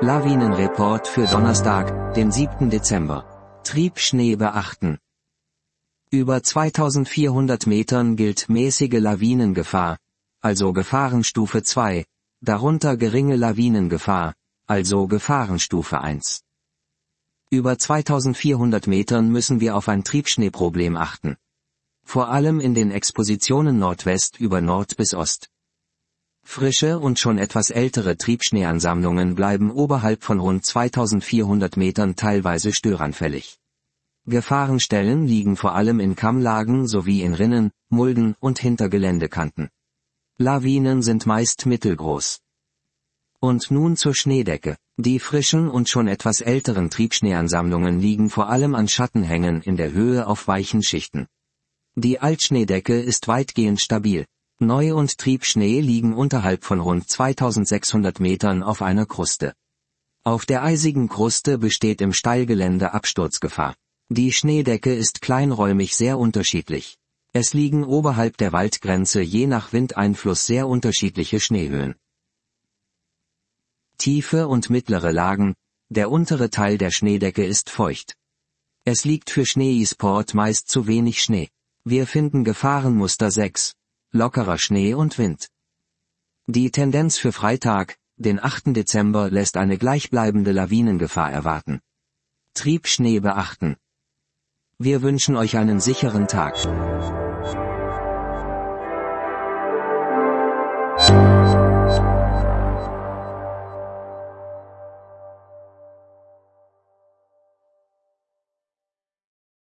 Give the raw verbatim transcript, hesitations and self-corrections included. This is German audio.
Lawinenreport für Donnerstag, den siebten Dezember. Triebschnee beachten. Über zweitausendvierhundert Metern gilt mäßige Lawinengefahr, also Gefahrenstufe zwei, darunter geringe Lawinengefahr, also Gefahrenstufe eins. Über zweitausendvierhundert Metern müssen wir auf ein Triebschneeproblem achten. Vor allem in den Expositionen Nordwest über Nord bis Ost. Frische und schon etwas ältere Triebschneeansammlungen bleiben oberhalb von rund zweitausendvierhundert Metern teilweise störanfällig. Gefahrenstellen liegen vor allem in Kammlagen sowie in Rinnen, Mulden und hinter Geländekanten. Lawinen sind meist mittelgroß. Und nun zur Schneedecke. Die frischen und schon etwas älteren Triebschneeansammlungen liegen vor allem an Schattenhängen in der Höhe auf weichen Schichten. Die Altschneedecke ist weitgehend stabil. Neu- und Triebschnee liegen unterhalb von rund zweitausendsechshundert Metern auf einer Kruste. Auf der eisigen Kruste besteht im Steilgelände Absturzgefahr. Die Schneedecke ist kleinräumig sehr unterschiedlich. Es liegen oberhalb der Waldgrenze je nach Windeinfluss sehr unterschiedliche Schneehöhen. Tiefe und mittlere Lagen. Der untere Teil der Schneedecke ist feucht. Es liegt für Schneesport meist zu wenig Schnee. Wir finden Gefahrenmuster sechs. Lockerer Schnee und Wind. Die Tendenz für Freitag, den achten Dezember, lässt eine gleichbleibende Lawinengefahr erwarten. Triebschnee beachten. Wir wünschen euch einen sicheren Tag.